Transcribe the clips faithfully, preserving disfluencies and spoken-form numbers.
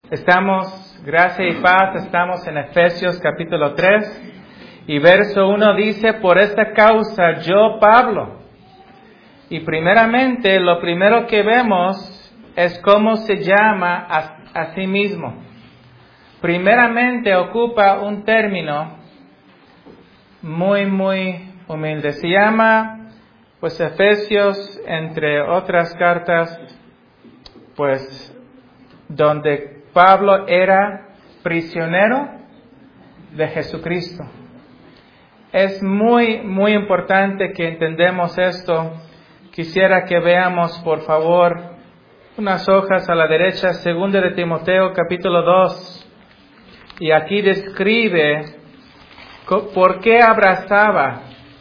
Estamos, gracia y paz, estamos en Efesios capítulo tres y verso uno dice, por esta causa yo, Pablo. Y primeramente, lo primero que vemos es cómo se llama a, a sí mismo. Primeramente ocupa un término muy, muy humilde. Se llama, pues, Efesios, entre otras cartas, pues, donde Pablo era prisionero de Jesucristo. Es muy, muy importante que entendamos esto. Quisiera que veamos, por favor, unas hojas a la derecha, Segunda de Timoteo, capítulo dos. Y aquí describe por qué abrazaba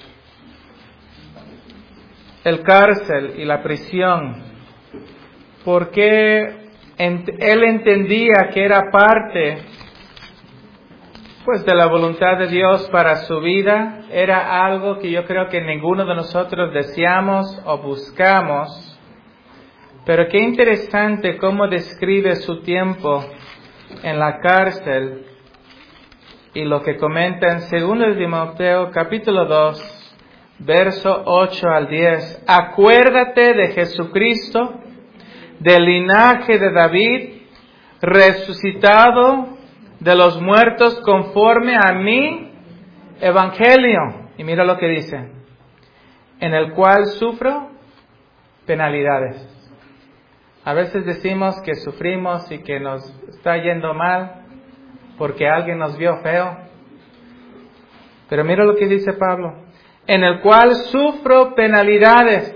el cárcel y la prisión. Por qué él entendía que era parte, pues, de la voluntad de Dios para su vida. Era algo que yo creo que ninguno de nosotros deseamos o buscamos. Pero qué interesante cómo describe su tiempo en la cárcel y lo que comenta en Segunda de Timoteo capítulo dos, verso ocho al diez. Acuérdate de Jesucristo, del linaje de David, resucitado de los muertos conforme a mi evangelio. Y mira lo que dice, en el cual sufro penalidades. A veces decimos que sufrimos y que nos está yendo mal porque alguien nos vio feo. Pero mira lo que dice Pablo, en el cual sufro penalidades,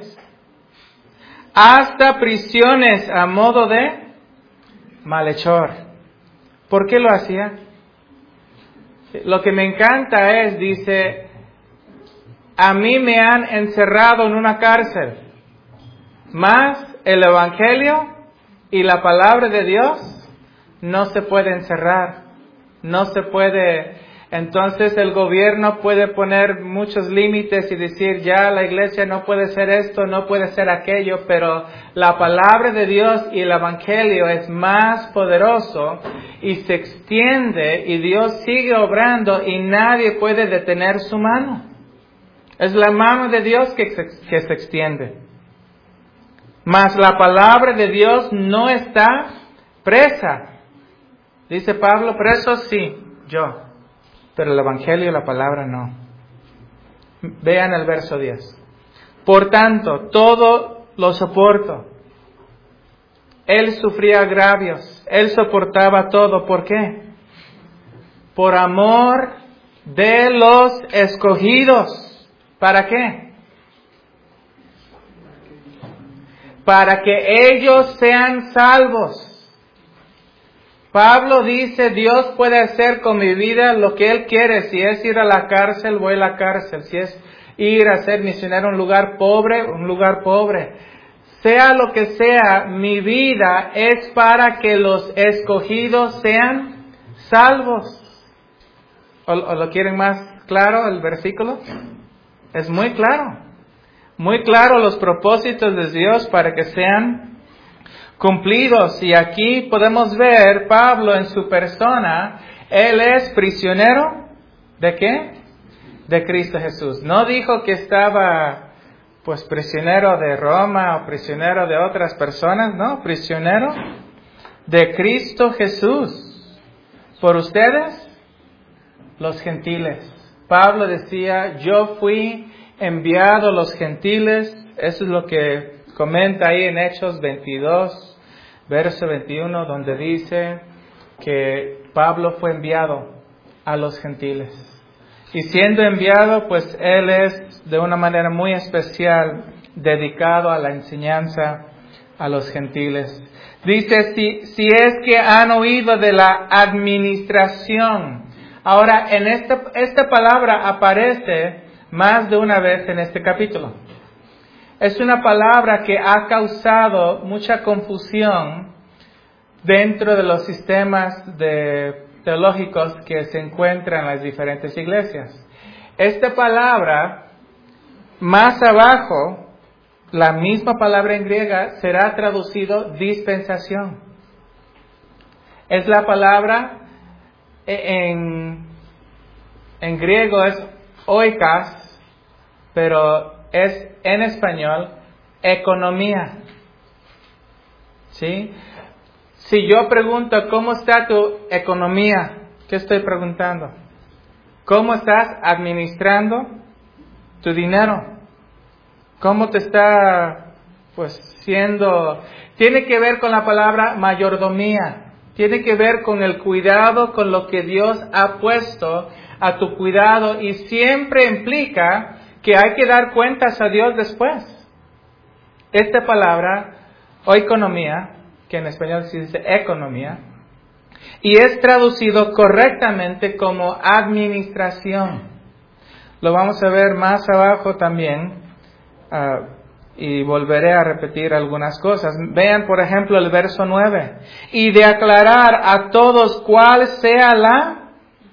hasta prisiones a modo de malhechor. ¿Por qué lo hacía? Lo que me encanta es, dice, a mí me han encerrado en una cárcel, mas el Evangelio y la palabra de Dios no se puede encerrar, no se puede. Entonces el gobierno puede poner muchos límites y decir, ya la iglesia no puede ser esto, no puede ser aquello, pero la palabra de Dios y el Evangelio es más poderoso y se extiende y Dios sigue obrando y nadie puede detener su mano. Es la mano de Dios que se, que se extiende. Mas la palabra de Dios no está presa. Dice Pablo, preso sí, yo. Pero el Evangelio y la palabra no. Vean el verso diez. Por tanto, todo lo soporto. Él sufría agravios. Él soportaba todo. ¿Por qué? Por amor de los escogidos. ¿Para qué? Para que ellos sean salvos. Pablo dice, Dios puede hacer con mi vida lo que Él quiere. Si es ir a la cárcel, voy a la cárcel. Si es ir a ser misionero a un lugar pobre, un lugar pobre. Sea lo que sea, mi vida es para que los escogidos sean salvos. ¿O, o lo quieren más claro el versículo? Es muy claro. Muy claro los propósitos de Dios para que sean cumplidos. Y aquí podemos ver Pablo en su persona. Él es prisionero ¿de qué? De Cristo Jesús. No dijo que estaba pues prisionero de Roma o prisionero de otras personas, no, prisionero de Cristo Jesús. Por ustedes, los gentiles. Pablo decía, yo fui enviado a los gentiles. Eso es lo que comenta ahí en Hechos veintidós, verso veintiuno, donde dice que Pablo fue enviado a los gentiles. Y siendo enviado, pues él es de una manera muy especial dedicado a la enseñanza a los gentiles. Dice, si, si es que han oído de la administración. Ahora, en esta, esta palabra aparece más de una vez en este capítulo. Es una palabra que ha causado mucha confusión dentro de los sistemas de, teológicos que se encuentran en las diferentes iglesias. Esta palabra, más abajo, la misma palabra en griega, será traducido dispensación. Es la palabra en, en griego es oikos, pero es en español economía. ¿Sí? Si yo pregunto, ¿cómo está tu economía? ¿Qué estoy preguntando? ¿Cómo estás administrando tu dinero? ¿Cómo te está, pues, siendo? Tiene que ver con la palabra mayordomía. Tiene que ver con el cuidado, con lo que Dios ha puesto a tu cuidado, y siempre implica que hay que dar cuentas a Dios después. Esta palabra, oikonomía, que en español se dice economía, y es traducido correctamente como administración. Lo vamos a ver más abajo también, uh, y volveré a repetir algunas cosas. Vean, por ejemplo, el verso nueve. Y de aclarar a todos cuál sea la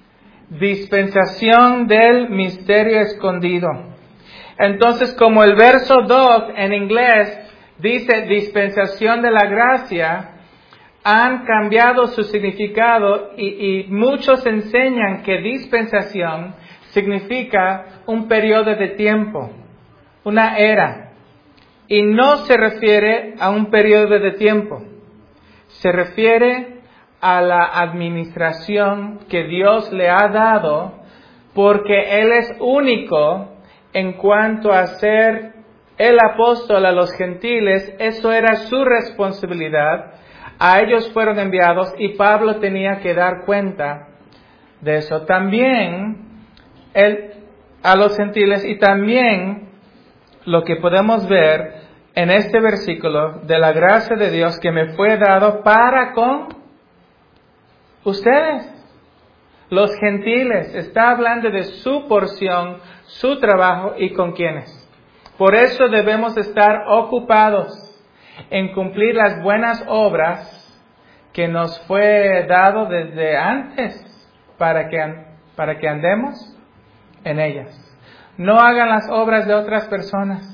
dispensación del misterio escondido. Entonces, como el verso dos en inglés dice dispensación de la gracia, han cambiado su significado y, y muchos enseñan que dispensación significa un periodo de tiempo, una era, y no se refiere a un periodo de tiempo, se refiere a la administración que Dios le ha dado, porque Él es único en cuanto a ser el apóstol a los gentiles. Eso era su responsabilidad. A ellos fueron enviados y Pablo tenía que dar cuenta de eso. También él, a los gentiles, y también lo que podemos ver en este versículo de la gracia de Dios que me fue dado para con ustedes, los gentiles. Está hablando de su porción, su trabajo y con quienes. Por eso debemos estar ocupados en cumplir las buenas obras que nos fue dado desde antes para que, para que andemos en ellas. No hagan las obras de otras personas.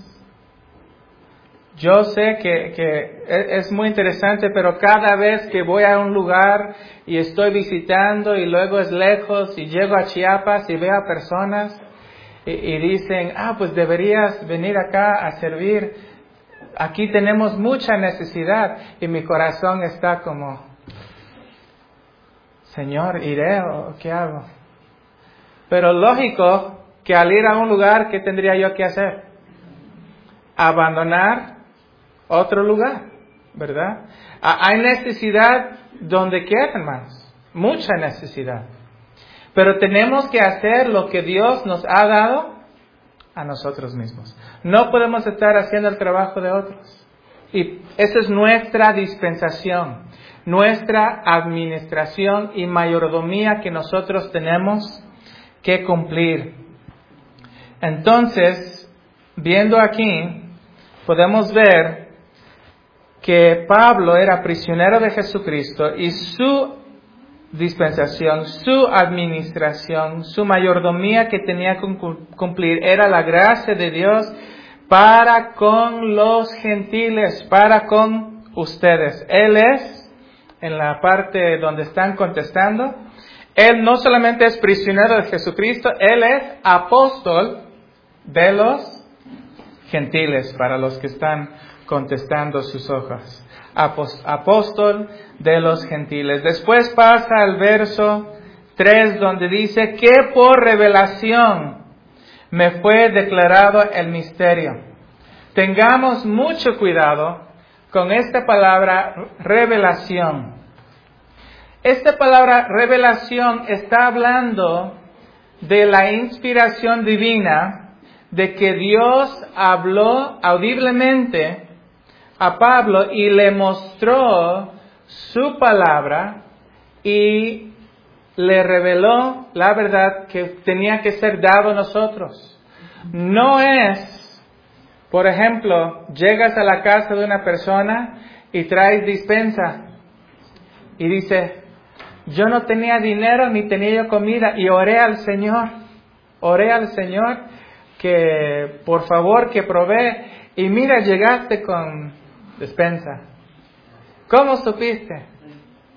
Yo sé que, que es muy interesante, pero cada vez que voy a un lugar y estoy visitando y luego es lejos y llego a Chiapas y veo a personas y, y dicen, ah, pues deberías venir acá a servir. Aquí tenemos mucha necesidad, y mi corazón está como, Señor, ¿iré o qué hago? Pero lógico que al ir a un lugar, ¿qué tendría yo que hacer? Abandonar otro lugar, ¿verdad? Hay necesidad donde quiera, hermanos, mucha necesidad. Pero tenemos que hacer lo que Dios nos ha dado a nosotros mismos. No podemos estar haciendo el trabajo de otros. Y esa es nuestra dispensación, nuestra administración y mayordomía que nosotros tenemos que cumplir. Entonces, viendo aquí, podemos ver que Pablo era prisionero de Jesucristo y su dispensación, su administración, su mayordomía que tenía que cumplir era la gracia de Dios para con los gentiles, para con ustedes. Él es, en la parte donde están contestando, Él no solamente es prisionero de Jesucristo, Él es apóstol de los gentiles, para los que están contestando sus hojas. Apóstol de los gentiles. Después pasa al verso tres, donde dice que por revelación me fue declarado el misterio. Tengamos mucho cuidado con esta palabra revelación. Esta palabra revelación está hablando de la inspiración divina, de que Dios habló audiblemente a Pablo y le mostró su palabra y le reveló la verdad que tenía que ser dado a nosotros. No es, por ejemplo, llegas a la casa de una persona y traes dispensa y dice, yo no tenía dinero ni tenía yo comida y oré al Señor, oré al Señor que por favor que provee, y mira, llegaste con despensa. ¿Cómo supiste?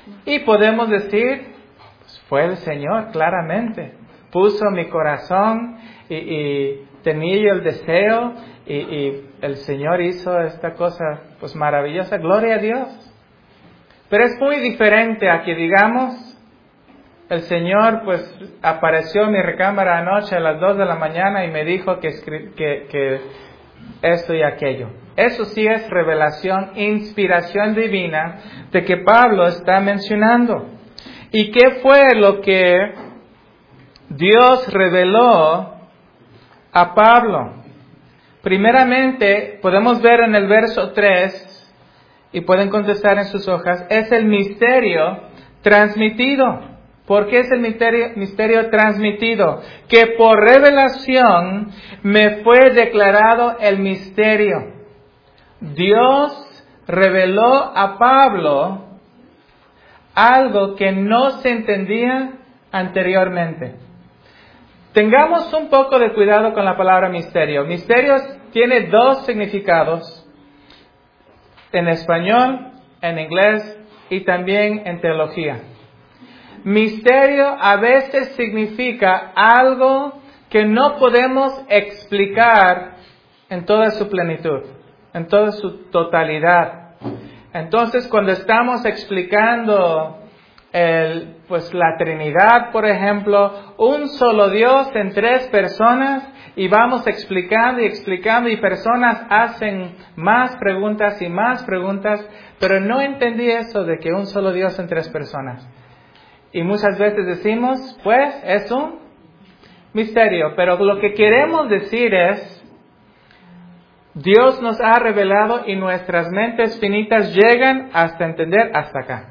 Y podemos decir, pues fue el Señor, claramente. Puso mi corazón y, y tenía yo el deseo y, y el Señor hizo esta cosa pues maravillosa. Gloria a Dios. Pero es muy diferente a que digamos, el Señor pues apareció en mi recámara anoche a las dos de la mañana y me dijo que, que, que esto y aquello. Eso sí es revelación, inspiración divina de que Pablo está mencionando. ¿Y qué fue lo que Dios reveló a Pablo? Primeramente, podemos ver en el verso tres, y pueden contestar en sus hojas, es el misterio transmitido. ¿Por qué es el misterio, misterio transmitido? Que por revelación me fue declarado el misterio. Dios reveló a Pablo algo que no se entendía anteriormente. Tengamos un poco de cuidado con la palabra misterio. Misterio tiene dos significados. En español, en inglés y también en teología. Misterio a veces significa algo que no podemos explicar en toda su plenitud, en toda su totalidad. Entonces, cuando estamos explicando el, pues la Trinidad, por ejemplo, un solo Dios en tres personas, y vamos explicando y explicando y personas hacen más preguntas y más preguntas, pero no entendí eso de que un solo Dios en tres personas. Y muchas veces decimos, pues es un misterio, pero lo que queremos decir es, Dios nos ha revelado y nuestras mentes finitas llegan hasta entender hasta acá.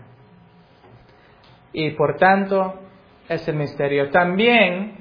Y por tanto, es el misterio. También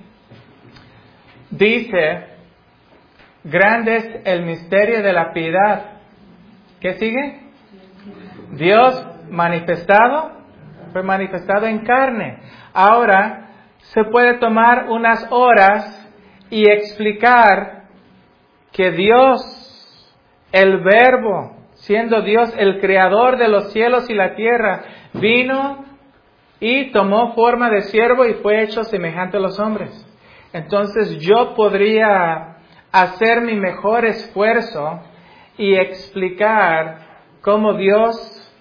dice, grande es el misterio de la piedad. ¿Qué sigue? Dios manifestado, fue manifestado en carne. Ahora, se puede tomar unas horas y explicar que Dios, el Verbo, siendo Dios el creador de los cielos y la tierra, vino y tomó forma de siervo y fue hecho semejante a los hombres. Entonces yo podría hacer mi mejor esfuerzo y explicar cómo Dios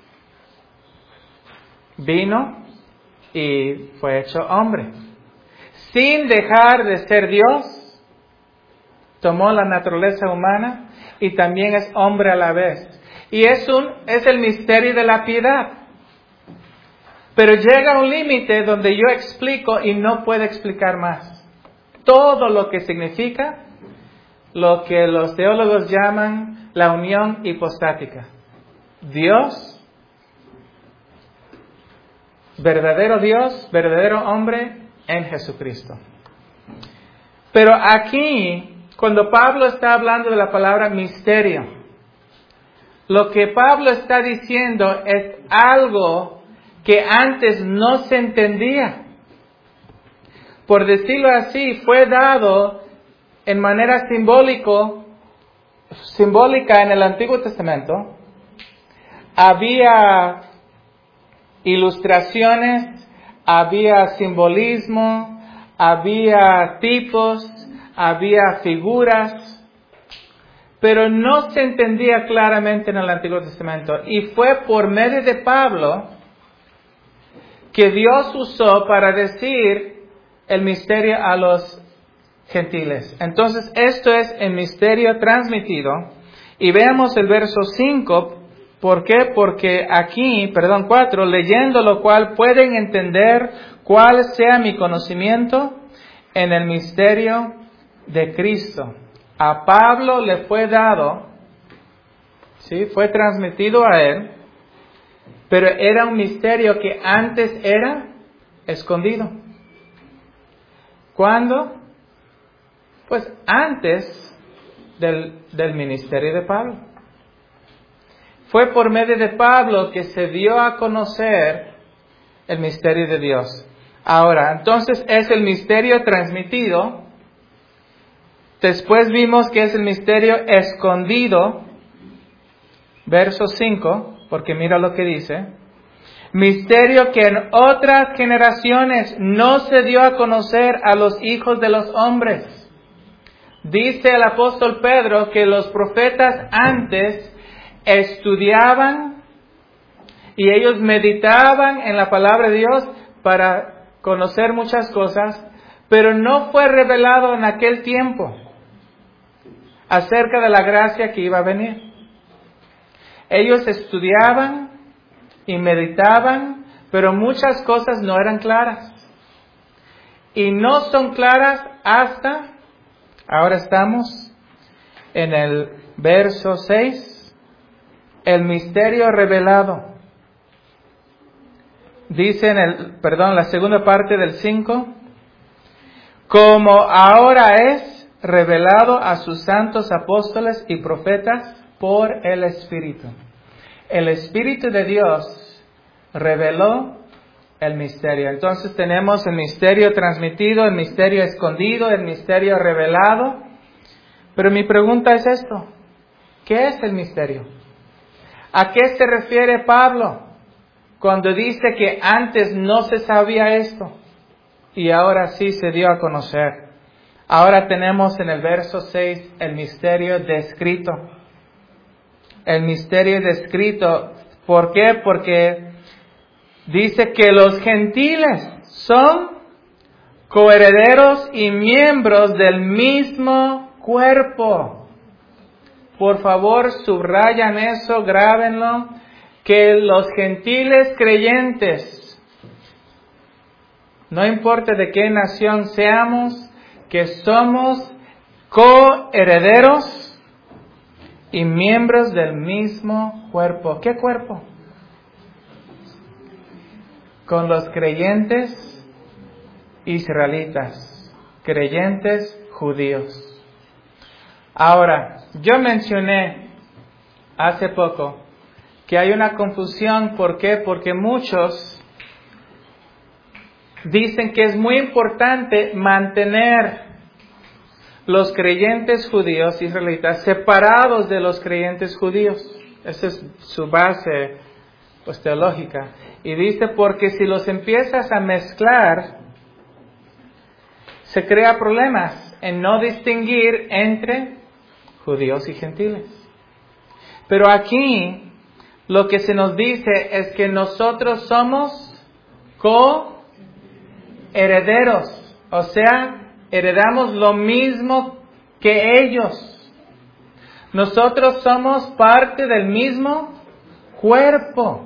vino y fue hecho hombre. Sin dejar de ser Dios, tomó la naturaleza humana y también es hombre a la vez. Y es, un, es el misterio de la piedad. Pero llega un límite donde yo explico y no puedo explicar más. Todo lo que significa lo que los teólogos llaman la unión hipostática. Dios, verdadero Dios, verdadero hombre en Jesucristo. Pero aquí, cuando Pablo está hablando de la palabra misterio, lo que Pablo está diciendo es algo que antes no se entendía. Por decirlo así, fue dado en manera simbólico, simbólica en el Antiguo Testamento. Había ilustraciones, había simbolismo, había tipos, había figuras, pero no se entendía claramente en el Antiguo Testamento. Y fue por medio de Pablo que Dios usó para decir el misterio a los gentiles. Entonces, esto es el misterio transmitido. Y veamos el verso cinco. ¿Por qué? Porque aquí, perdón, cuatro, leyendo lo cual pueden entender cuál sea mi conocimiento en el misterio de Cristo. A Pablo le fue dado, ¿sí? Fue transmitido a él, pero era un misterio que antes era escondido. ¿Cuándo? Pues antes del, del ministerio de Pablo. Fue por medio de Pablo que se dio a conocer el misterio de Dios. Ahora, entonces es el misterio transmitido. Después vimos que es el misterio escondido. Verso cinco, porque mira lo que dice. Misterio que en otras generaciones no se dio a conocer a los hijos de los hombres. Dice el apóstol Pedro que los profetas antes estudiaban y ellos meditaban en la palabra de Dios para conocer muchas cosas, pero no fue revelado en aquel tiempo acerca de la gracia que iba a venir. Ellos estudiaban y meditaban, pero muchas cosas no eran claras. Y no son claras hasta, ahora estamos en el verso seis, el misterio revelado. Dice en el, perdón, la segunda parte del cinco, como ahora es revelado a sus santos apóstoles y profetas por el Espíritu. El Espíritu de Dios reveló el misterio. Entonces tenemos el misterio transmitido, el misterio escondido, el misterio revelado. Pero mi pregunta es esto: ¿qué es el misterio? ¿A qué se refiere Pablo cuando dice que antes no se sabía esto y ahora sí se dio a conocer? Ahora tenemos en el verso seis el misterio descrito. El misterio descrito. ¿Por qué? Porque dice que los gentiles son coherederos y miembros del mismo cuerpo. Por favor, subrayan eso, grábenlo, que los gentiles creyentes, no importa de qué nación seamos, que somos coherederos y miembros del mismo cuerpo. ¿Qué cuerpo? Con los creyentes israelitas, creyentes judíos. Ahora, yo mencioné hace poco que hay una confusión. ¿Por qué? Porque muchos dicen que es muy importante mantener los creyentes judíos israelitas separados de los creyentes judíos. Esa es su base, pues, teológica. Y dice, porque si los empiezas a mezclar, se crea problemas en no distinguir entre judíos y gentiles. Pero aquí lo que se nos dice es que nosotros somos coherederos, o sea, heredamos lo mismo que ellos. Nosotros somos parte del mismo cuerpo.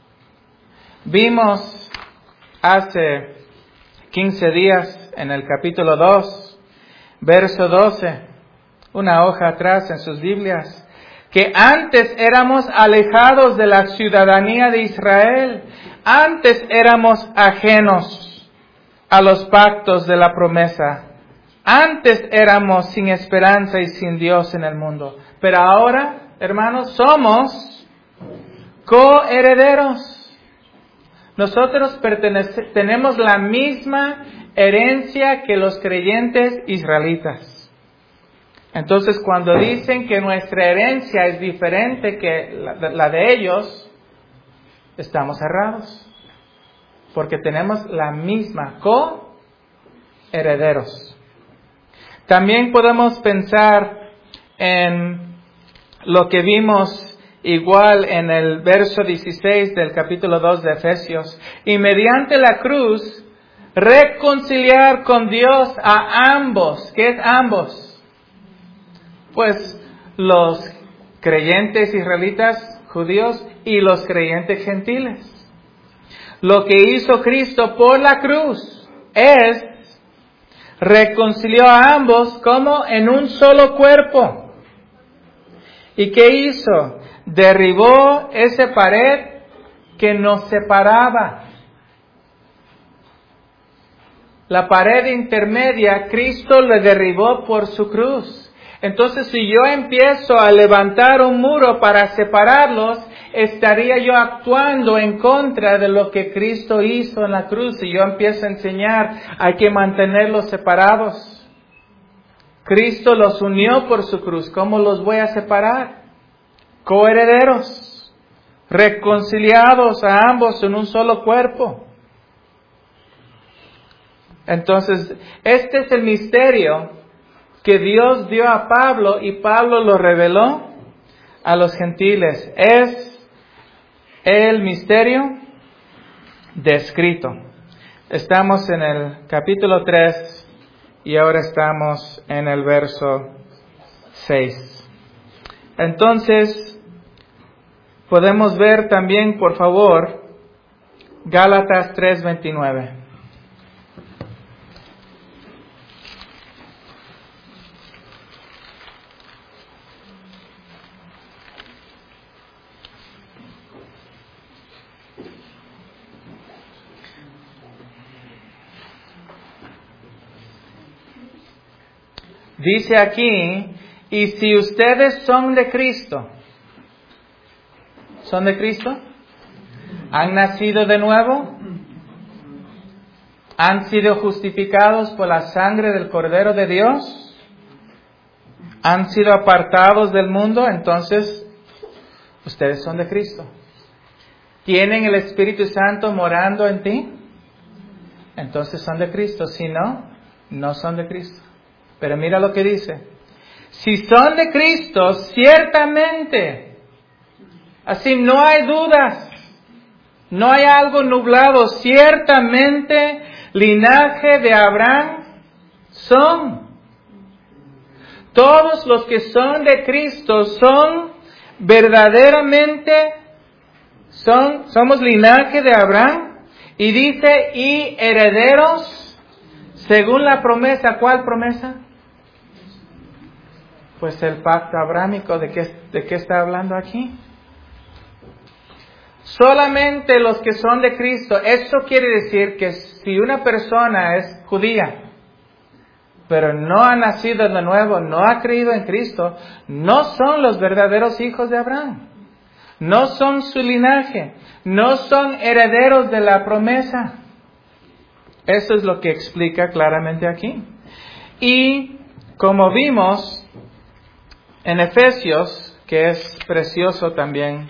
Vimos hace quince días en el capítulo dos, verso doce, una hoja atrás en sus Biblias, que antes éramos alejados de la ciudadanía de Israel, antes éramos ajenos a los pactos de la promesa, antes éramos sin esperanza y sin Dios en el mundo, pero ahora, hermanos, somos coherederos. Nosotros pertenece, tenemos la misma herencia que los creyentes israelitas. Entonces, cuando dicen que nuestra herencia es diferente que la, la de ellos, estamos errados. Porque tenemos la misma, coherederos. También podemos pensar en lo que vimos igual en el verso dieciséis del capítulo dos de Efesios. Y mediante la cruz, reconciliar con Dios a ambos. ¿Qué es ambos? Pues los creyentes israelitas judíos y los creyentes gentiles. Lo que hizo Cristo por la cruz es reconcilió a ambos como en un solo cuerpo. ¿Y qué hizo? Derribó esa pared que nos separaba. La pared intermedia, Cristo la derribó por su cruz. Entonces, si yo empiezo a levantar un muro para separarlos, estaría yo actuando en contra de lo que Cristo hizo en la cruz. Si yo empiezo a enseñar, hay que mantenerlos separados. Cristo los unió por su cruz. ¿Cómo los voy a separar? Coherederos. reconciliados a ambos en un solo cuerpo. Entonces, este es el misterio que Dios dio a Pablo y Pablo lo reveló a los gentiles. Es el misterio descrito. Estamos en el capítulo tres y ahora estamos en el verso seis. Entonces, podemos ver también, por favor, Gálatas tres veintinueve. Dice aquí, y si ustedes son de Cristo, ¿son de Cristo? ¿Han nacido de nuevo? ¿Han sido justificados por la sangre del Cordero de Dios? ¿Han sido apartados del mundo? Entonces, ustedes son de Cristo. ¿Tienen el Espíritu Santo morando en ti? Entonces son de Cristo. Si no, no son de Cristo. Pero mira lo que dice. Si son de Cristo, ciertamente, así no hay dudas, no hay algo nublado, ciertamente linaje de Abraham son. Todos los que son de Cristo son verdaderamente, son, somos linaje de Abraham. Y dice, y herederos, según la promesa. ¿Cuál promesa? Pues el pacto abrámico. ¿De qué, de qué está hablando aquí? Solamente los que son de Cristo. Eso quiere decir que si una persona es judía, pero no ha nacido de nuevo, no ha creído en Cristo, no son los verdaderos hijos de Abraham. No son su linaje. No son herederos de la promesa. Eso es lo que explica claramente aquí. Y como vimos en Efesios, que es precioso también,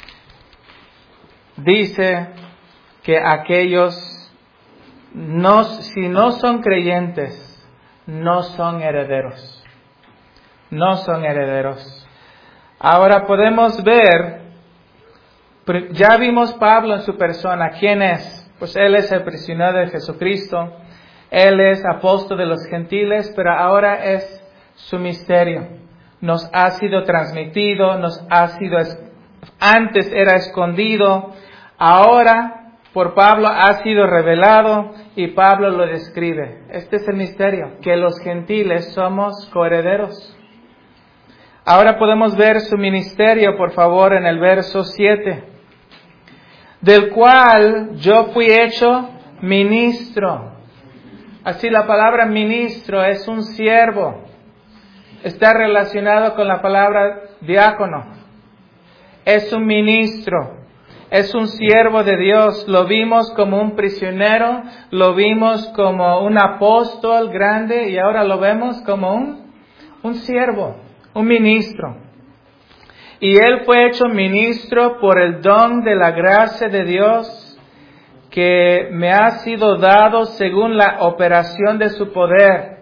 dice que aquellos, no, si no son creyentes, no son herederos. No son herederos. Ahora podemos ver, ya vimos Pablo en su persona. ¿Quién es? Pues él es el prisionero de Jesucristo. Él es apóstol de los gentiles, pero ahora es su misterio. Nos ha sido transmitido, nos ha sido, antes era escondido, ahora por Pablo ha sido revelado y Pablo lo describe. Este es el misterio, que los gentiles somos coherederos. Ahora podemos ver su ministerio, por favor, en el verso siete. Del cual yo fui hecho ministro. Así la palabra ministro es un siervo. Está relacionado con la palabra diácono. Es un ministro. Es un siervo de Dios. Lo vimos como un prisionero. Lo vimos como un apóstol grande. Y ahora lo vemos como un, un siervo. Un ministro. Y él fue hecho ministro por el don de la gracia de Dios que me ha sido dado según la operación de su poder.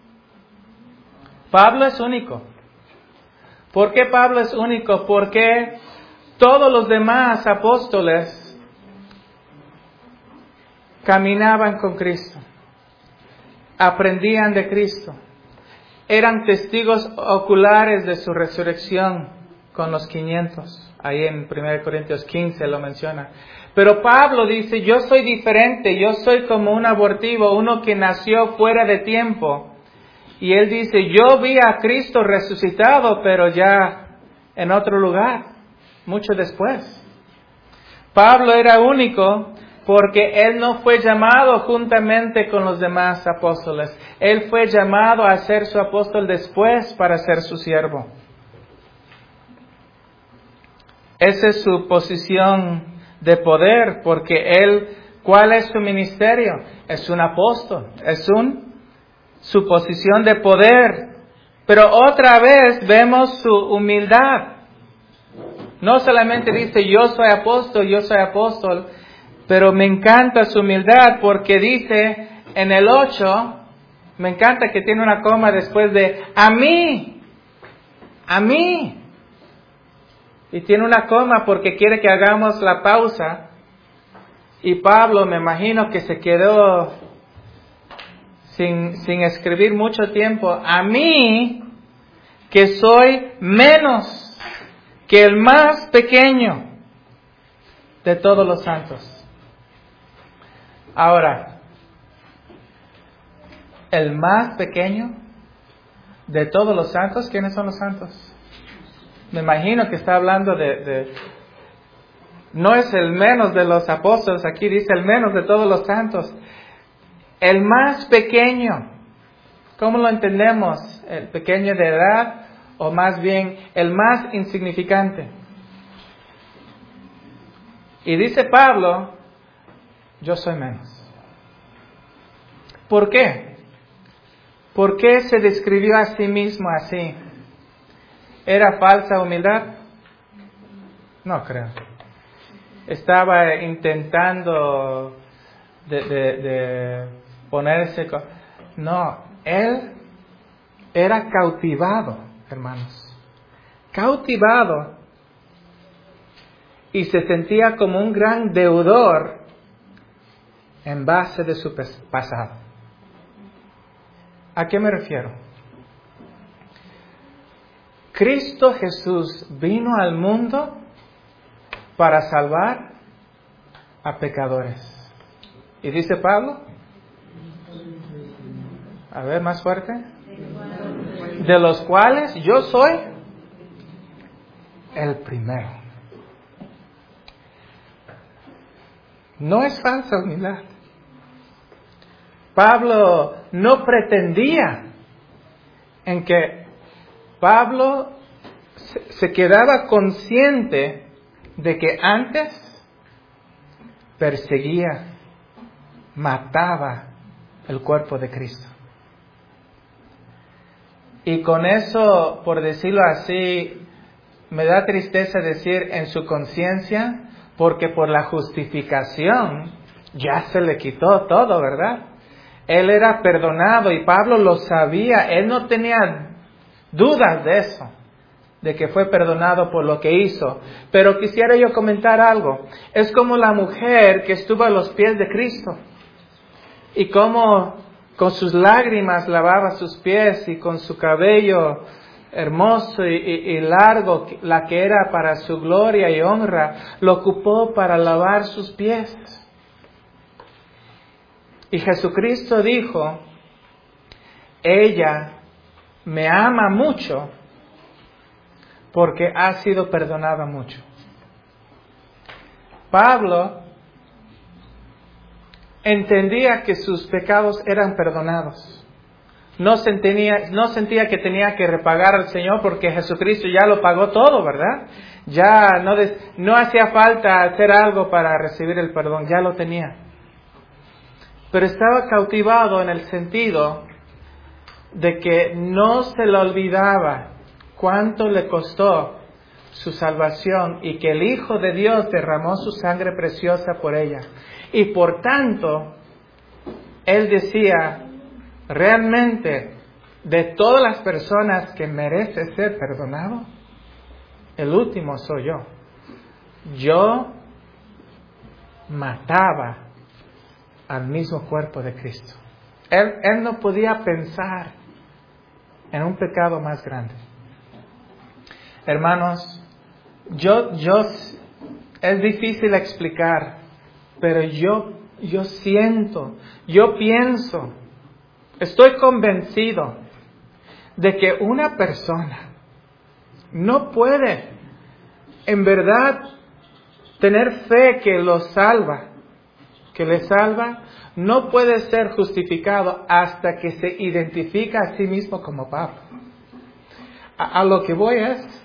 Pablo es único. ¿Por qué Pablo es único? Porque todos los demás apóstoles caminaban con Cristo, aprendían de Cristo, eran testigos oculares de su resurrección con los quinientos. Ahí en primera Corintios quince lo menciona. Pero Pablo dice, yo soy diferente, yo soy como un abortivo, uno que nació fuera de tiempo. Y él dice, yo vi a Cristo resucitado, pero ya en otro lugar, mucho después. Pablo era único porque él no fue llamado juntamente con los demás apóstoles. Él fue llamado a ser su apóstol después para ser su siervo. Esa es su posición de poder, porque él, ¿cuál es su ministerio? Es un apóstol, es un su posición de poder. Pero otra vez vemos su humildad. No solamente dice yo soy apóstol, yo soy apóstol, pero me encanta su humildad porque dice en el ocho, me encanta que tiene una coma después de a mí, a mí. Y tiene una coma porque quiere que hagamos la pausa. Y Pablo, me imagino que se quedó sin, sin escribir mucho tiempo. A mí, que soy menos que el más pequeño de todos los santos. Ahora, el más pequeño de todos los santos, ¿quiénes son los santos? Me imagino que está hablando de, de... No es el menos de los apóstoles, aquí dice el menos de todos los santos. El más pequeño. ¿Cómo lo entendemos? ¿El pequeño de edad o más bien el más insignificante? Y dice Pablo, yo soy menos. ¿Por qué? ¿Por qué se describió a sí mismo así? ¿Era falsa humildad? No creo. Estaba intentando de, de, de ponerse... Con... No, él era cautivado, hermanos. Cautivado. Y se sentía como un gran deudor en base de su pasado. ¿A qué me refiero? Cristo Jesús vino al mundo para salvar a pecadores. ¿Y dice Pablo? A ver, más fuerte. De los cuales yo soy el primero. No es falsa humildad. Pablo no pretendía en que Pablo se quedaba consciente de que antes perseguía, mataba el cuerpo de Cristo. Y con eso, por decirlo así, me da tristeza decir en su conciencia, porque por la justificación ya se le quitó todo, ¿verdad? Él era perdonado y Pablo lo sabía, él no tenía dudas de eso, de que fue perdonado por lo que hizo. Pero quisiera yo comentar algo. Es como la mujer que estuvo a los pies de Cristo y cómo con sus lágrimas lavaba sus pies y con su cabello hermoso y, y, y largo, la que era para su gloria y honra, lo ocupó para lavar sus pies. Y Jesucristo dijo, ella me ama mucho porque ha sido perdonada mucho. Pablo entendía que sus pecados eran perdonados. No sentía, no sentía que tenía que repagar al Señor porque Jesucristo ya lo pagó todo, ¿verdad? Ya no, des, no hacía falta hacer algo para recibir el perdón, ya lo tenía. Pero estaba cautivado en el sentido de que no se le olvidaba cuánto le costó su salvación y que el Hijo de Dios derramó su sangre preciosa por ella. Y por tanto, él decía, realmente, de todas las personas que merece ser perdonado, el último soy yo. Yo mataba al mismo cuerpo de Cristo. Él, él no podía pensar en un pecado más grande. Hermanos, yo, yo, es difícil explicar, pero yo, yo siento, yo pienso, estoy convencido de que una persona no puede, en verdad, tener fe que lo salva, que le salva, no puede ser justificado hasta que se identifica a sí mismo como Pablo. A, a lo que voy es,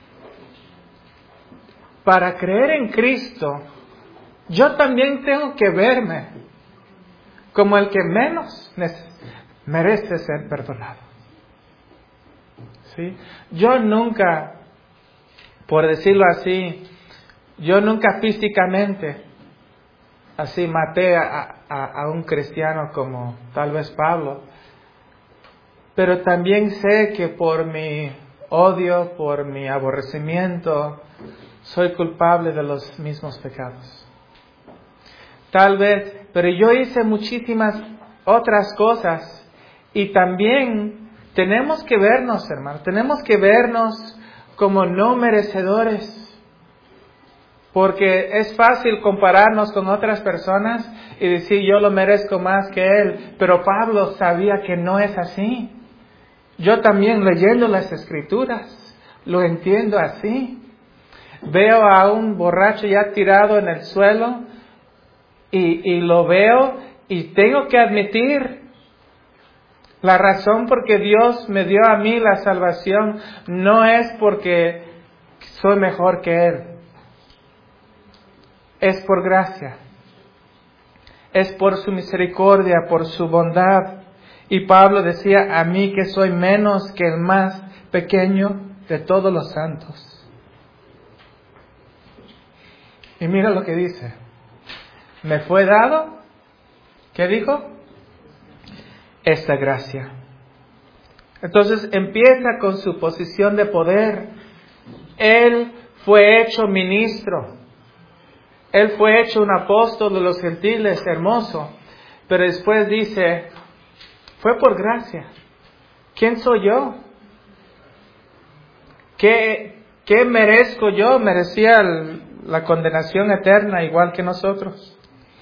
para creer en Cristo, yo también tengo que verme como el que menos merece ser perdonado. ¿Sí? Yo nunca por decirlo así, yo nunca físicamente así maté a, a, a un cristiano como tal vez Pablo, pero también sé que por mi odio, por mi aborrecimiento, soy culpable de los mismos pecados. Tal vez, pero yo hice muchísimas otras cosas y también tenemos que vernos, hermanos, tenemos que vernos como no merecedores. Porque es fácil compararnos con otras personas y decir yo lo merezco más que él. Pero Pablo sabía que no es así. Yo también leyendo las Escrituras lo entiendo así. Veo a un borracho ya tirado en el suelo y, y lo veo y tengo que admitir la razón por que Dios me dio a mí la salvación no es porque soy mejor que él. Es por gracia, es por su misericordia, por su bondad. Y Pablo decía, a mí que soy menos que el más pequeño de todos los santos. Y mira lo que dice, me fue dado, ¿qué dijo? Esta gracia. Entonces empieza con su posición de poder. Él fue hecho ministro. Él fue hecho un apóstol de los gentiles, hermoso. Pero después dice, fue por gracia. ¿Quién soy yo? ¿Qué, qué merezco yo? Merecía el, la condenación eterna igual que nosotros.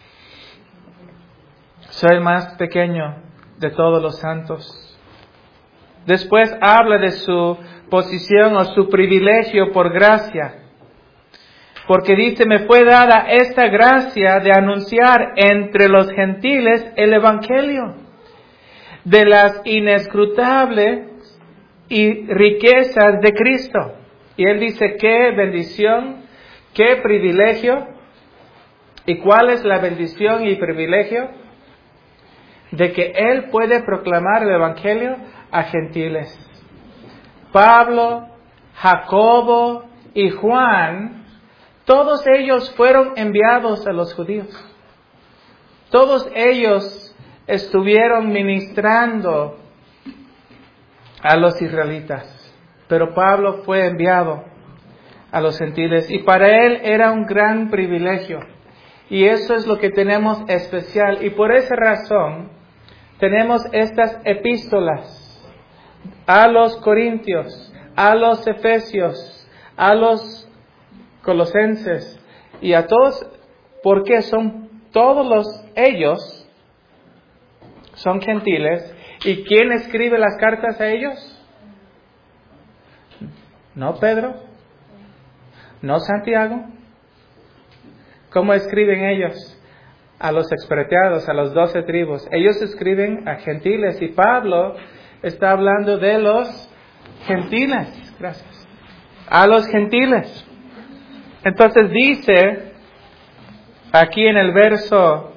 Soy el más pequeño de todos los santos. Después habla de su posición o su privilegio por gracia. Porque dice, me fue dada esta gracia de anunciar entre los gentiles el Evangelio de las inescrutables y riquezas de Cristo. Y él dice, qué bendición, qué privilegio. ¿Y cuál es la bendición y privilegio? De que él puede proclamar el Evangelio a gentiles. Pablo, Jacobo y Juan, todos ellos fueron enviados a los judíos. Todos ellos estuvieron ministrando a los israelitas. Pero Pablo fue enviado a los gentiles y para él era un gran privilegio. Y eso es lo que tenemos especial. Y por esa razón tenemos estas epístolas a los Corintios, a los Efesios, a los Colosenses y a todos, porque son todos los ellos son gentiles. ¿Y quién escribe las cartas a ellos? No Pedro, no Santiago. ¿Cómo escriben ellos? A los expatriados, a los doce tribus. Ellos escriben a gentiles y Pablo está hablando de los gentiles. Gracias. A los gentiles. Entonces dice aquí en el verso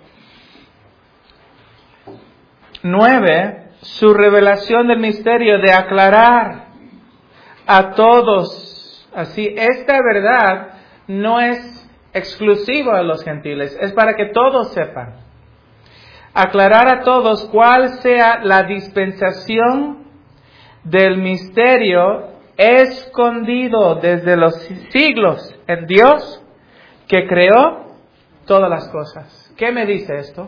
nueve, su revelación del misterio de aclarar a todos. Así, esta verdad no es exclusiva a los gentiles, es para que todos sepan. Aclarar a todos cuál sea la dispensación del misterio escondido desde los siglos en Dios que creó todas las cosas. ¿Qué me dice esto?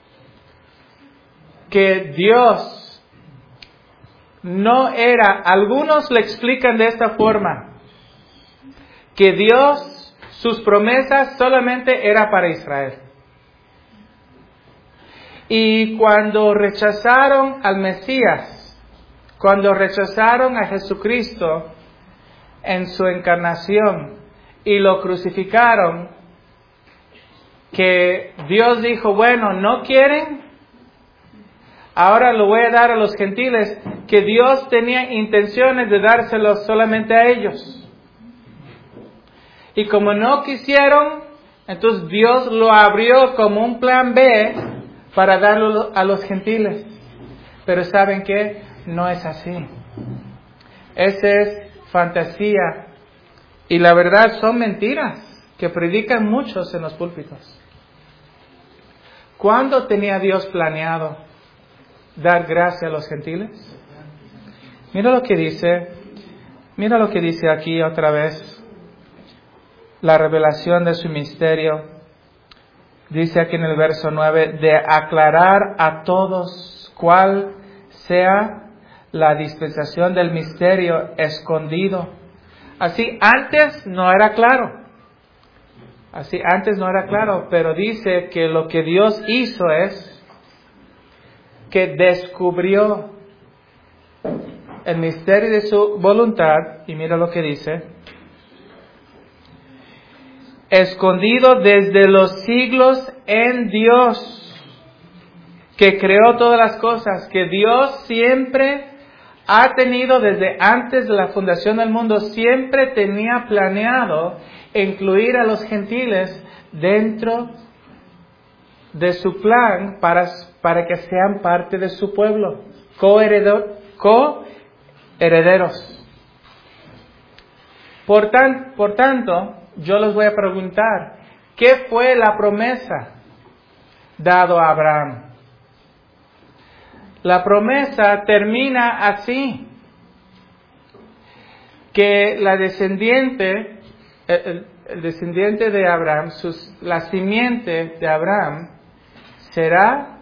Que Dios no era, algunos le explican de esta forma, que Dios, sus promesas solamente era para Israel. Y cuando rechazaron al Mesías, cuando rechazaron a Jesucristo en su encarnación y lo crucificaron, que Dios dijo, bueno, ¿no quieren? Ahora lo voy a dar a los gentiles, que Dios tenía intenciones de dárselos solamente a ellos. Y como no quisieron, entonces Dios lo abrió como un plan B para darlo a los gentiles. Pero ¿saben qué? No es así. Esa es fantasía Y la verdad son mentiras que predican muchos en los púlpitos. ¿Cuándo tenía Dios planeado dar gracia a los gentiles? Mira lo que dice, mira lo que dice aquí otra vez, la revelación de su misterio. Dice aquí en el verso nueve, de aclarar a todos cuál sea la dispensación del misterio escondido. Así antes no era claro. Así antes no era claro, pero dice que lo que Dios hizo es que descubrió el misterio de su voluntad, y mira lo que dice, escondido desde los siglos en Dios, que creó todas las cosas, que Dios siempre ha tenido desde antes de la fundación del mundo, siempre tenía planeado incluir a los gentiles dentro de su plan para, para que sean parte de su pueblo, coherederos. coherederos. Por, tan, por tanto, yo les voy a preguntar, ¿qué fue la promesa dada a Abraham? La promesa termina así, que la descendiente, el, el descendiente de Abraham, sus, la simiente de Abraham, será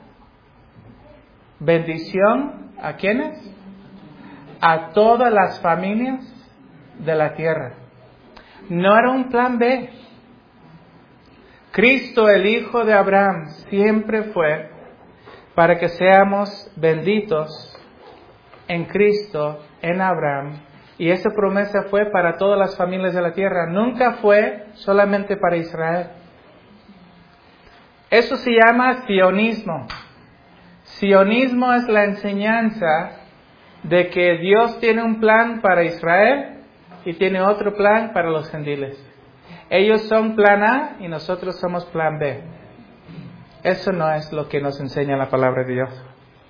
bendición ¿a quiénes? A todas las familias de la tierra. No era un plan B. Cristo, el Hijo de Abraham, siempre fue para que seamos benditos en Cristo, en Abraham. Y esa promesa fue para todas las familias de la tierra. Nunca fue solamente para Israel. Eso se llama sionismo. Sionismo es la enseñanza de que Dios tiene un plan para Israel y tiene otro plan para los gentiles. Ellos son plan A y nosotros somos plan B. Eso no es lo que nos enseña la palabra de Dios.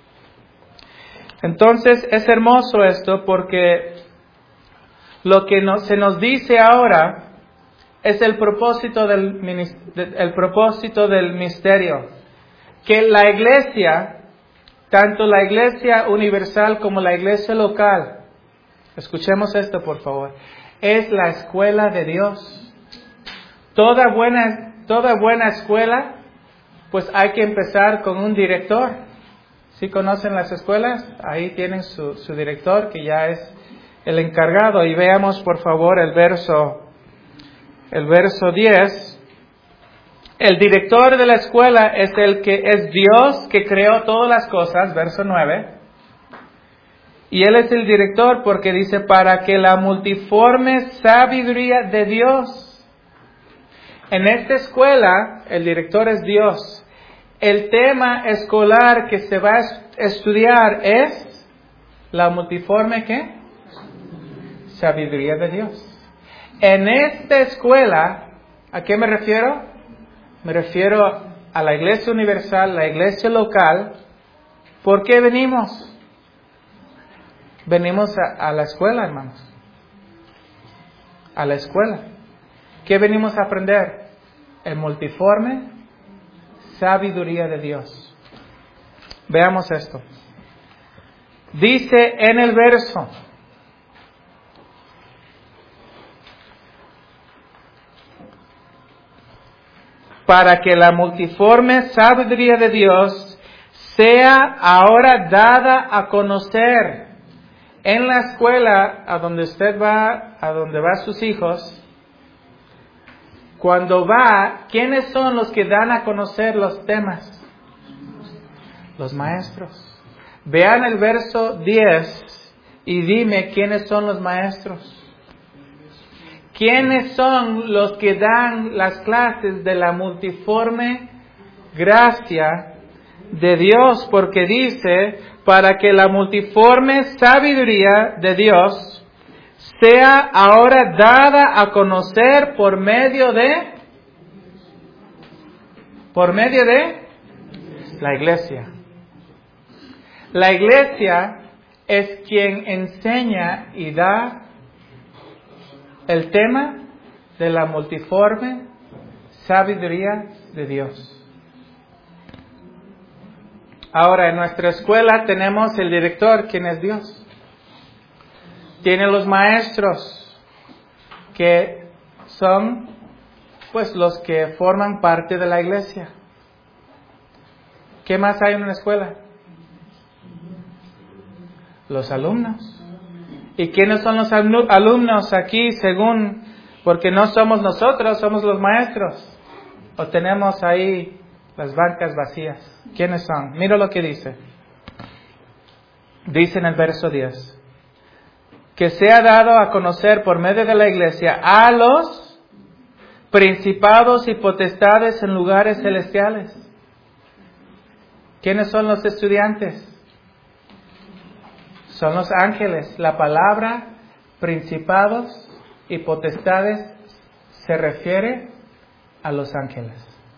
Entonces es hermoso esto porque lo que nos, se nos dice ahora es el propósito del, el propósito del misterio. Que la iglesia, tanto la iglesia universal como la iglesia local, escuchemos esto por favor, es la escuela de Dios. Toda buena, toda buena escuela, pues hay que empezar con un director. ¿Sí conocen las escuelas? Ahí tienen su, su director que ya es el encargado. Y veamos por favor el verso, el verso diez. El director de la escuela es el que es Dios que creó todas las cosas, verso nueve. Y Él es el director porque dice, para que la multiforme sabiduría de Dios. En esta escuela, el director es Dios. El tema escolar que se va a estudiar es la multiforme, ¿qué? Sabiduría de Dios. En esta escuela, ¿a qué me refiero? Me refiero a la iglesia universal, la iglesia local. ¿Por qué venimos? Venimos a, a la escuela, hermanos. A la escuela. ¿Qué venimos a aprender? El multiforme sabiduría de Dios. Veamos esto. Dice en el verso, para que la multiforme sabiduría de Dios sea ahora dada a conocer en la escuela a donde usted va, a donde va sus hijos. Cuando va, ¿quiénes son los que dan a conocer los temas? Los maestros. Vean el verso diez y dime quiénes son los maestros. ¿Quiénes son los que dan las clases de la multiforme gracia de Dios? Porque dice, para que la multiforme sabiduría de Dios sea ahora dada a conocer por medio de, por medio de la iglesia. La iglesia es quien enseña y da el tema de la multiforme sabiduría de Dios. Ahora, en nuestra escuela tenemos el director, quien es Dios. Tiene los maestros, que son pues los que forman parte de la iglesia. ¿Qué más hay en una escuela? Los alumnos. ¿Y quiénes son los alumnos aquí según? Porque no somos nosotros, somos los maestros. O tenemos ahí las bancas vacías. ¿Quiénes son? Mira lo que dice. Dice en el verso diez. Que sea dado a conocer por medio de la iglesia a los principados y potestades en lugares celestiales. ¿Quiénes son los estudiantes? Son los ángeles. La palabra principados y potestades se refiere a los ángeles.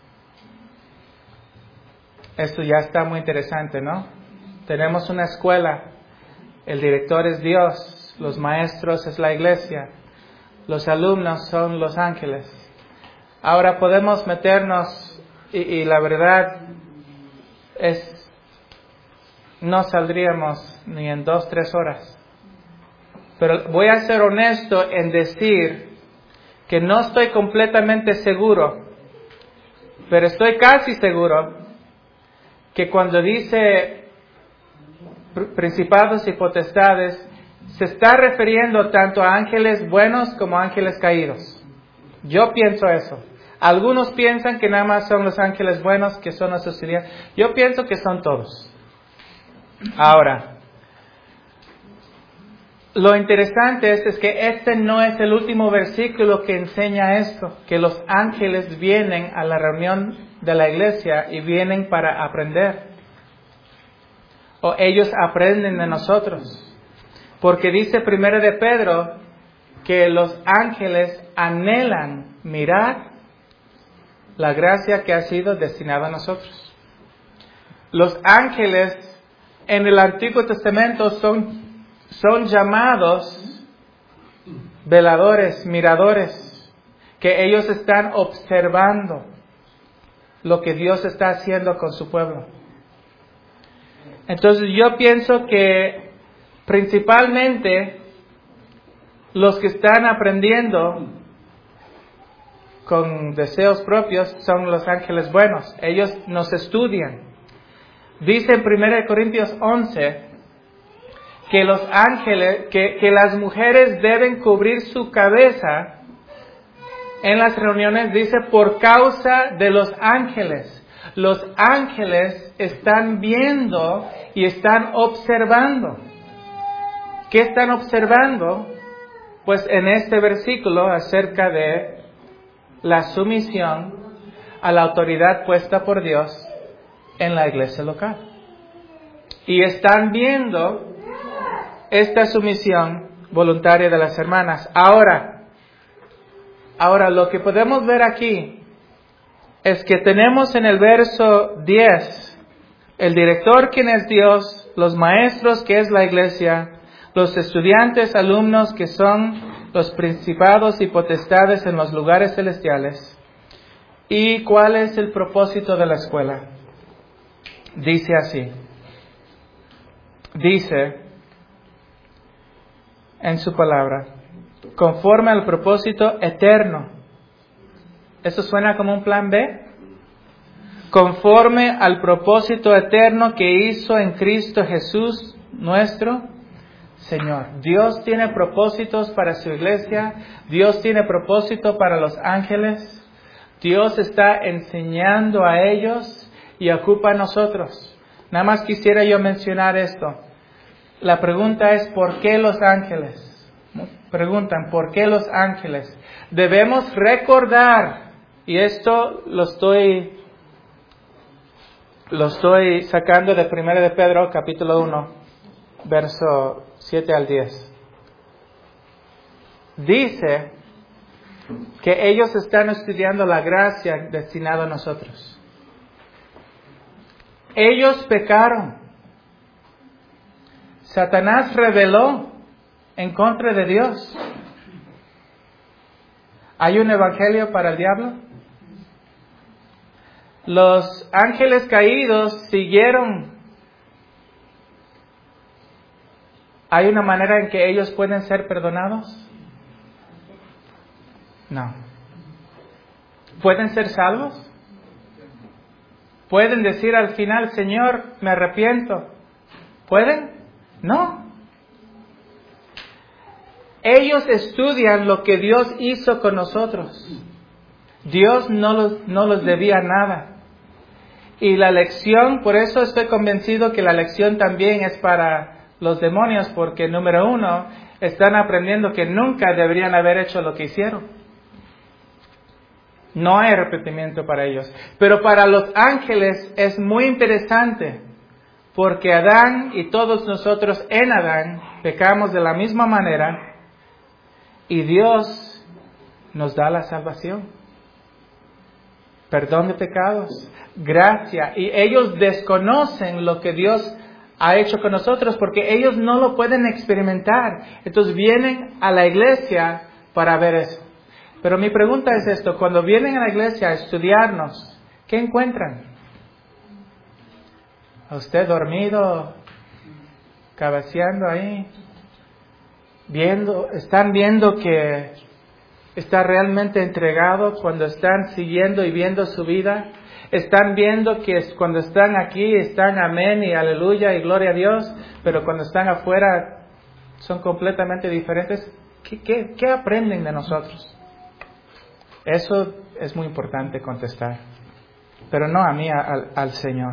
Esto ya está muy interesante, ¿no? Tenemos una escuela, el director es Dios, los maestros es la iglesia, los alumnos son los ángeles. Ahora podemos meternos y, y la verdad es, no saldríamos ni en dos, tres horas. Pero voy a ser honesto en decir que no estoy completamente seguro, pero estoy casi seguro que cuando dice principados y potestades, se está refiriendo tanto a ángeles buenos como a ángeles caídos. Yo pienso eso. Algunos piensan que nada más son los ángeles buenos, que son los estudiantes. Yo pienso que son todos. Ahora, lo interesante es, es que este no es el último versículo que enseña esto, que los ángeles vienen a la reunión de la iglesia y vienen para aprender. O ellos aprenden de nosotros. Porque dice primero de Pedro que los ángeles anhelan mirar la gracia que ha sido destinada a nosotros. Los ángeles en el Antiguo Testamento son, son llamados veladores, miradores, que ellos están observando lo que Dios está haciendo con su pueblo. Entonces yo pienso que principalmente los que están aprendiendo con deseos propios son los ángeles buenos. Ellos nos estudian. Dice en primera Corintios once que los ángeles, que, que las mujeres deben cubrir su cabeza en las reuniones, dice, por causa de los ángeles. Los ángeles están viendo y están observando. ¿Qué están observando? Pues en este versículo acerca de la sumisión a la autoridad puesta por Dios en la iglesia local. Y están viendo esta sumisión voluntaria de las hermanas. Ahora, ahora lo que podemos ver aquí es que tenemos en el verso diez el director, quien es Dios, los maestros, que es la iglesia, los estudiantes, alumnos, que son los principados y potestades en los lugares celestiales. ¿Y cuál es el propósito de la escuela? Dice así. Dice en su palabra, conforme al propósito eterno. ¿Eso suena como un plan B? Conforme al propósito eterno que hizo en Cristo Jesús nuestro Señor. Dios tiene propósitos para su iglesia. Dios tiene propósito para los ángeles. Dios está enseñando a ellos y ocupa a nosotros. Nada más quisiera yo mencionar esto. La pregunta es, ¿por qué los ángeles? Preguntan, ¿por qué los ángeles? Debemos recordar, y esto lo estoy, lo estoy sacando de primera de Pedro, capítulo uno, verso siete al diez. Dice que ellos están estudiando la gracia destinada a nosotros. Ellos pecaron. Satanás rebeló en contra de Dios. ¿Hay un evangelio para el diablo? Los ángeles caídos siguieron. ¿Hay una manera en que ellos pueden ser perdonados? No. ¿Pueden ser salvos? ¿Pueden decir al final, Señor, me arrepiento? ¿Pueden? No. Ellos estudian lo que Dios hizo con nosotros. Dios no los, no los debía nada. Y la lección, por eso estoy convencido que la lección también es para los demonios, porque número uno, están aprendiendo que nunca deberían haber hecho lo que hicieron. No hay arrepentimiento para ellos. Pero para los ángeles es muy interesante, porque Adán y todos nosotros en Adán pecamos de la misma manera y Dios nos da la salvación, perdón de pecados, gracia. Y ellos desconocen lo que Dios ha hecho con nosotros porque ellos no lo pueden experimentar. Entonces vienen a la iglesia para ver eso. Pero mi pregunta es esto: cuando vienen a la iglesia a estudiarnos, ¿qué encuentran? ¿A usted dormido, cabeceando ahí? Viendo, ¿están viendo que está realmente entregado cuando están siguiendo y viendo su vida? ¿Están viendo que cuando están aquí están amén y aleluya y gloria a Dios, pero cuando están afuera son completamente diferentes? ¿Qué, qué, qué aprenden de nosotros? Eso es muy importante contestar, pero no a mí, al, al Señor.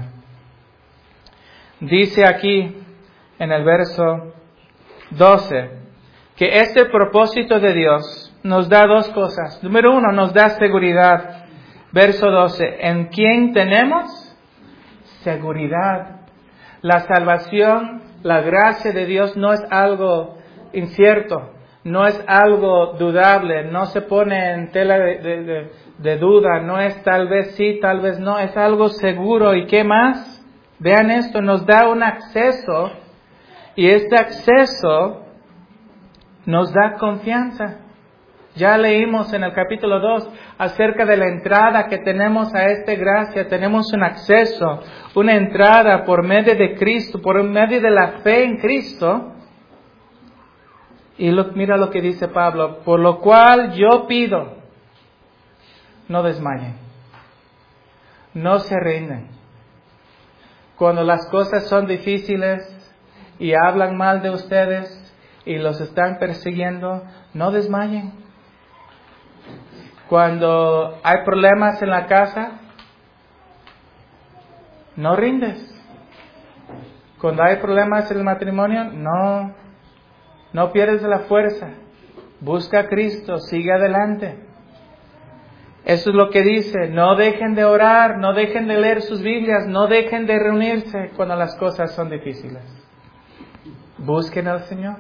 Dice aquí en el verso doce que este propósito de Dios nos da dos cosas. Número uno, nos da seguridad. Verso doce, ¿en quién tenemos seguridad? La salvación, la gracia de Dios no es algo incierto. No es algo dudable, no se pone en tela de, de, de, de duda, no es tal vez sí, tal vez no, es algo seguro. ¿Y qué más? Vean esto, nos da un acceso, y este acceso nos da confianza. Ya leímos en el capítulo dos acerca de la entrada que tenemos a esta gracia. Tenemos un acceso, una entrada por medio de Cristo, por medio de la fe en Cristo. Y lo, mira lo que dice Pablo: por lo cual yo pido, no desmayen, no se rinden. Cuando las cosas son difíciles y hablan mal de ustedes y los están persiguiendo, no desmayen. Cuando hay problemas en la casa, no rindes. Cuando hay problemas en el matrimonio, no No pierdes la fuerza. Busca a Cristo, sigue adelante. Eso es lo que dice. No dejen de orar, no dejen de leer sus Biblias, no dejen de reunirse cuando las cosas son difíciles. Busquen al Señor.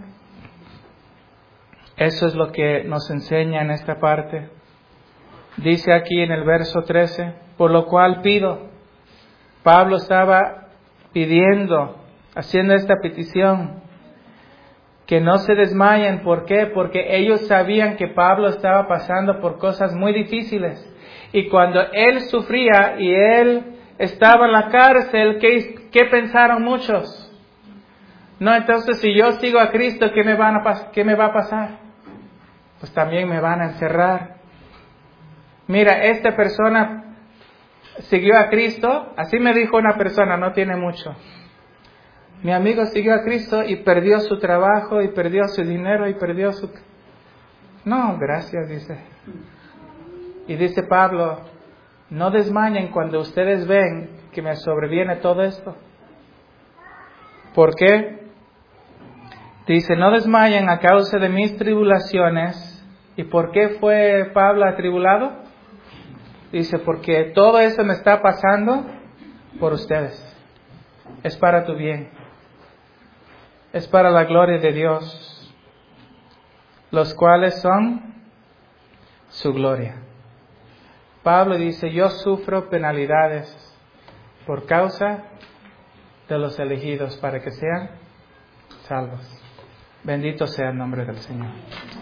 Eso es lo que nos enseña en esta parte. Dice aquí en el verso trece, por lo cual pido. Pablo estaba pidiendo, haciendo esta petición, que no se desmayen. ¿Por qué? Porque ellos sabían que Pablo estaba pasando por cosas muy difíciles. Y cuando él sufría y él estaba en la cárcel, ¿qué, qué pensaron muchos? No, entonces si yo sigo a Cristo, ¿qué me, van a pas- ¿qué me va a pasar? Pues también me van a encerrar. Mira, esta persona siguió a Cristo, así me dijo una persona, no tiene mucho. Mi amigo siguió a Cristo y perdió su trabajo, y perdió su dinero, y perdió su... No, gracias, dice. Y dice Pablo, no desmayen cuando ustedes ven que me sobreviene todo esto. ¿Por qué? Dice, no desmayen a causa de mis tribulaciones. ¿Y por qué fue Pablo atribulado? Dice, porque todo eso me está pasando por ustedes. Es para tu bien. Es para la gloria de Dios, los cuales son su gloria. Pablo dice, yo sufro penalidades por causa de los elegidos para que sean salvos. Bendito sea el nombre del Señor.